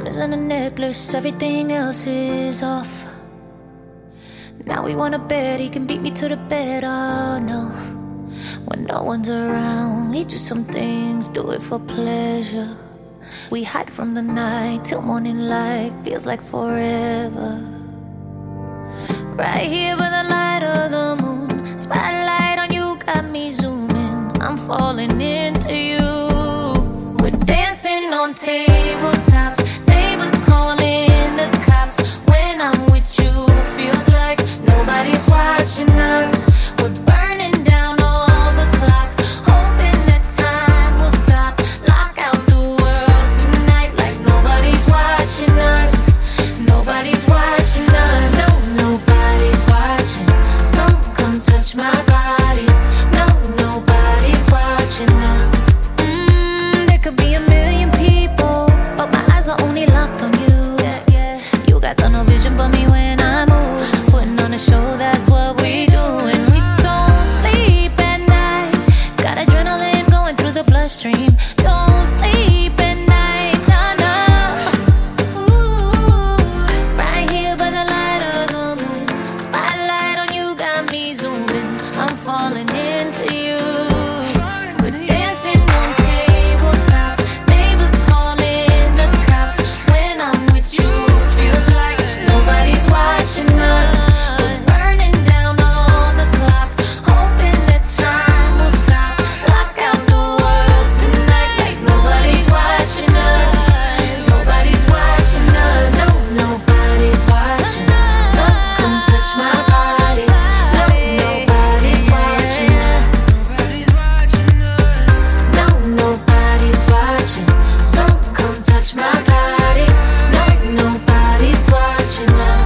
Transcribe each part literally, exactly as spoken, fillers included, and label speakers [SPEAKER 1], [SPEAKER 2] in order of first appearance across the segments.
[SPEAKER 1] Diamonds in a necklace, everything else is off. Now we wanna bet he can beat me to the bed, oh no. When no one's around, we do some things, do it for pleasure. We hide from the night till morning light, feels like forever. Right here by the light of the moon, spotlight on you got me zooming. I'm falling into you. We're dancing on tabletops, neighbors calling the cops. When I'm with you, feels like nobody's watching us. We're burning down all the clocks, hoping that time will stop. Lock out the world tonight like nobody's watching us. Nobody's watching us. No, nobody's watching. So come touch my body. No, nobody's watching us. Mm, there could be a million people, but my eyes are only locked on you. You got tunnel vision for me when I move. Putting on a show, that's what we do. And we don't sleep at night. Got adrenaline going through the bloodstream. Don't sleep at night, no, no. Ooh, right here by the light of the moon, spotlight on you got me zooming. I'm falling into you. We're dancing on tabletops, neighbors calling the cops. When I'm with you, feels like nobody's watching us. We're burning down all the clocks, hoping that time will stop. Lock out the world tonight like nobody's watching us. Nobody's watching us. No, nobody's watching. So come touch my body. No, nobody's watching us. No, nobody's watching. So come touch my body. No, nobody's watching us.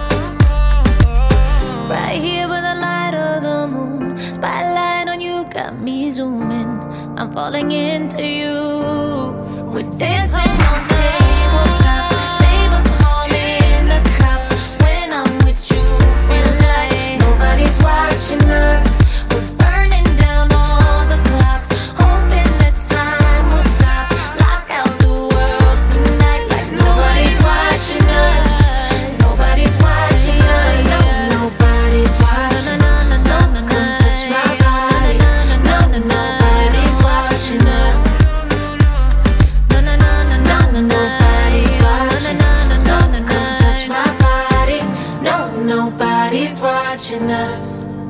[SPEAKER 1] Right here by the light of the moon, spotlight on you got me zooming. I'm falling into you. We're dancing on tabletops, neighbors calling the cops. When I'm with you, feels like nobody's watching us. We're burning down all the clocks, hoping that time will stop. Lock out the world tonight like nobody's watching us. Nobody's watching us. No, nobody's watching. So come touch my body. No, nobody's watching us. No, no, no, no, no, no, nobody's watching. So come touch my body. No, nobody's watching us.